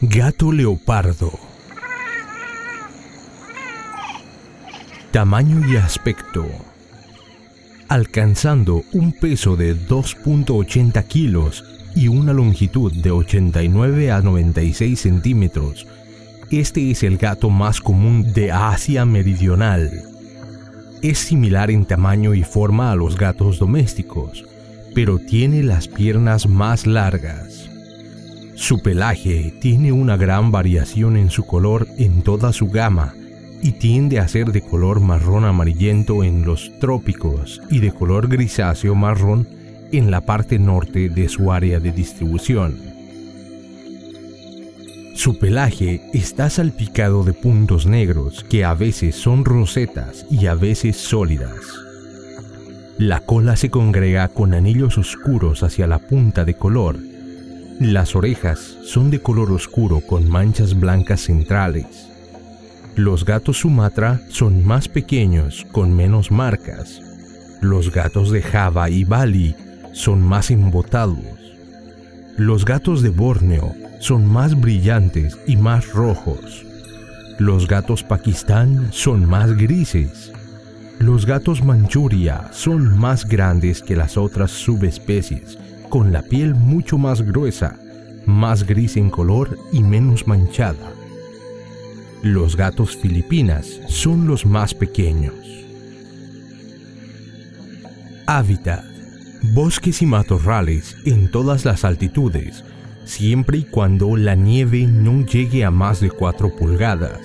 Gato leopardo. Tamaño y aspecto. Alcanzando un peso de 2.80 kilos y una longitud de 89 a 96 centímetros, este es el gato más común de Asia Meridional. Es similar en tamaño y forma a los gatos domésticos, pero tiene las piernas más largas. Su pelaje tiene una gran variación en su color en toda su gama y tiende a ser de color marrón amarillento en los trópicos y de color grisáceo marrón en la parte norte de su área de distribución. Su pelaje está salpicado de puntos negros que a veces son rosetas y a veces sólidas. La cola se congrega con anillos oscuros hacia la punta de color. Las orejas son de color oscuro con manchas blancas centrales. Los gatos Sumatra son más pequeños con menos marcas. Los gatos de Java y Bali son más embotados. Los gatos de Borneo son más brillantes y más rojos. Los gatos Pakistán son más grises. Los gatos Manchuria son más grandes que las otras subespecies, con la piel mucho más gruesa, más gris en color y menos manchada. Los gatos Filipinas son los más pequeños. Hábitat: bosques y matorrales en todas las altitudes, siempre y cuando la nieve no llegue a más de 4 pulgadas.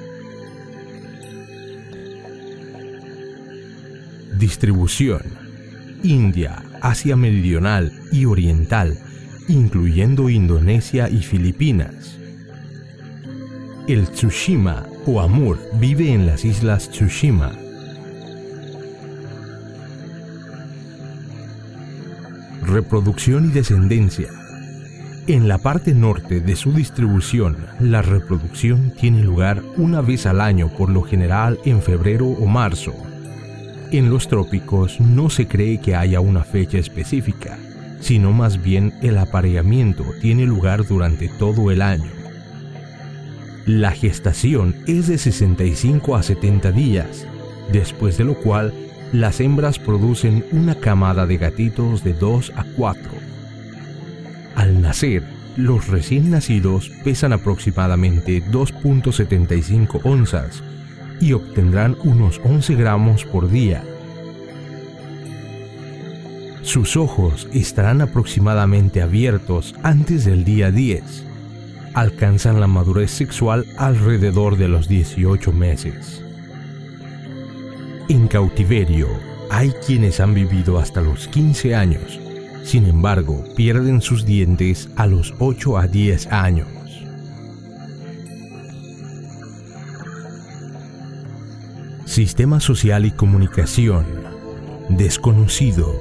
Distribución: India, Asia Meridional y Oriental, incluyendo Indonesia y Filipinas. El Tsushima o Amur vive en las islas Tsushima. Reproducción y descendencia. En la parte norte de su distribución, la reproducción tiene lugar una vez al año, por lo general en febrero o marzo. En los trópicos no se cree que haya una fecha específica, sino más bien el apareamiento tiene lugar durante todo el año. La gestación es de 65 a 70 días, después de lo cual las hembras producen una camada de gatitos de 2 a 4. Al nacer, los recién nacidos pesan aproximadamente 2.75 onzas y obtendrán unos 11 gramos por día. Sus ojos estarán aproximadamente abiertos antes del día 10. Alcanzan la madurez sexual alrededor de los 18 meses. En cautiverio, hay quienes han vivido hasta los 15 años. Sin embargo, pierden sus dientes a los 8 a 10 años. Sistema social y comunicación. Desconocido.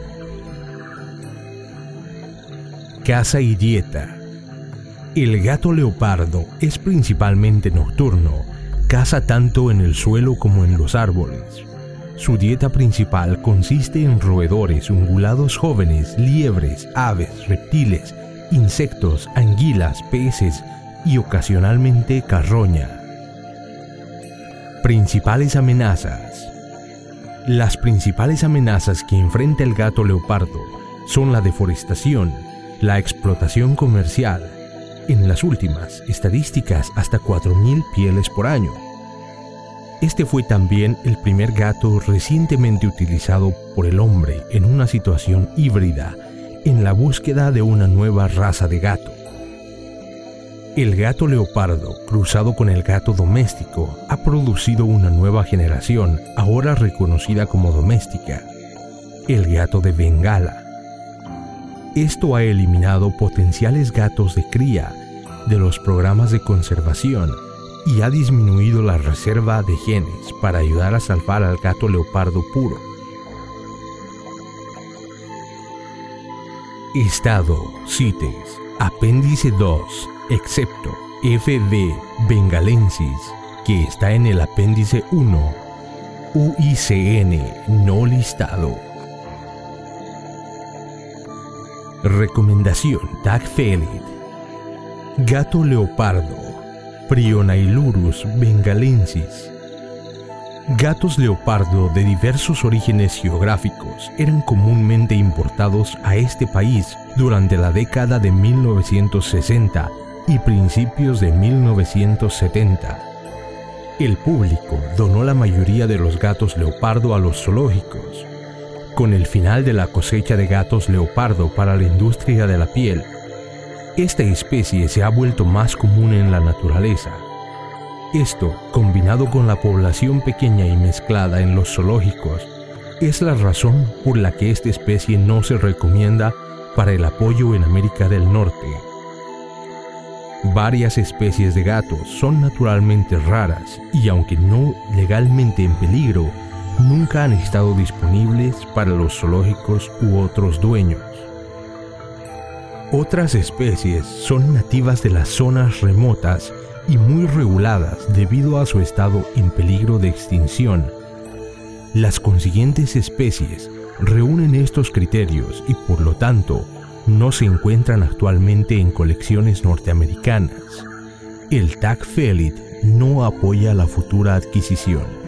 Caza y dieta. El gato leopardo es principalmente nocturno. Caza tanto en el suelo como en los árboles. Su dieta principal consiste en roedores, ungulados jóvenes, liebres, aves, reptiles, insectos, anguilas, peces y ocasionalmente carroña. Principales amenazas. Las principales amenazas que enfrenta el gato leopardo son la deforestación, la explotación comercial, en las últimas estadísticas hasta 4.000 pieles por año. Este fue también el primer gato recientemente utilizado por el hombre en una situación híbrida en la búsqueda de una nueva raza de gato. El gato leopardo, cruzado con el gato doméstico, ha producido una nueva generación, ahora reconocida como doméstica, el gato de Bengala. Esto ha eliminado potenciales gatos de cría de los programas de conservación y ha disminuido la reserva de genes para ayudar a salvar al gato leopardo puro. Estado: CITES, apéndice 2, excepto FB bengalensis, que está en el apéndice 1, UICN no listado. Recomendación: Tag Felid. Gato leopardo, Prionailurus bengalensis. Gatos leopardo de diversos orígenes geográficos eran comúnmente importados a este país durante la década de 1960 y principios de 1970. El público donó la mayoría de los gatos leopardo a los zoológicos. Con el final de la cosecha de gatos leopardo para la industria de la piel, esta especie se ha vuelto más común en la naturaleza. Esto, combinado con la población pequeña y mezclada en los zoológicos, es la razón por la que esta especie no se recomienda para el apoyo en América del Norte. Varias especies de gatos son naturalmente raras y, aunque no legalmente en peligro, nunca han estado disponibles para los zoológicos u otros dueños. Otras especies son nativas de las zonas remotas y muy reguladas debido a su estado en peligro de extinción. Las consiguientes especies reúnen estos criterios y, por lo tanto, no se encuentran actualmente en colecciones norteamericanas. El TAC Felit no apoya la futura adquisición.